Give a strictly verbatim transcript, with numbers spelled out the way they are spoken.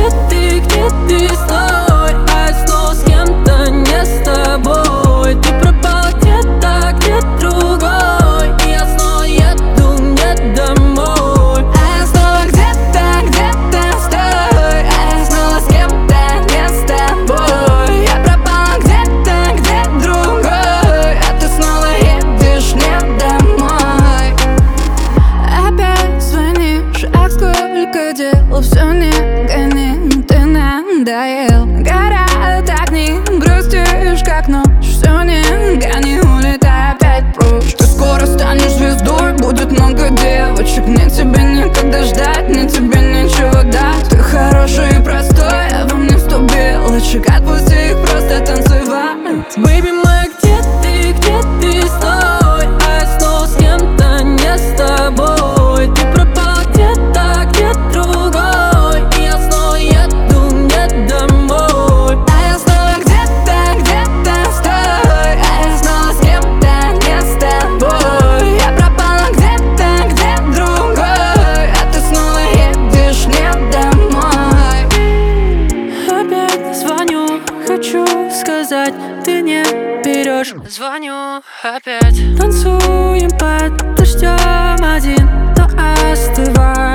где ты, где ты, стой, а я снова с кем-то не с тобой. Ты пропала где-то, где другой, и я снова еду не домой. А я снова где-то, где-то стой, а я снова с кем-то не с тобой. Я пропала где-то, где другой, а ты снова едешь не домой. Опять звонишь, а сколько дел, все не гони, ну ты надоел. Горят огни, грустишь как ночь, все не гони, улетай опять прочь. Ты скоро станешь звездой, будет много девочек, мне тебе некогда ждать, мне тебе нечего дать. Ты хороший и простой, а во мне сто белочек, отпусти их просто танцевать. Бэйби моя, где ты, где ты, стой, а я снова с кем-то не с тобой. Ты пропала где-то, где другой, и я снова еду не домой. А я снова где-то, где-то стой, а я снова с кем-то не с тобой. Я пропала где-то, где другой, а ты снова едешь не домой. Опять звоню, хочу сказать, ты не берешь. Звоню опять. Танцуем под дождем один, но остывай.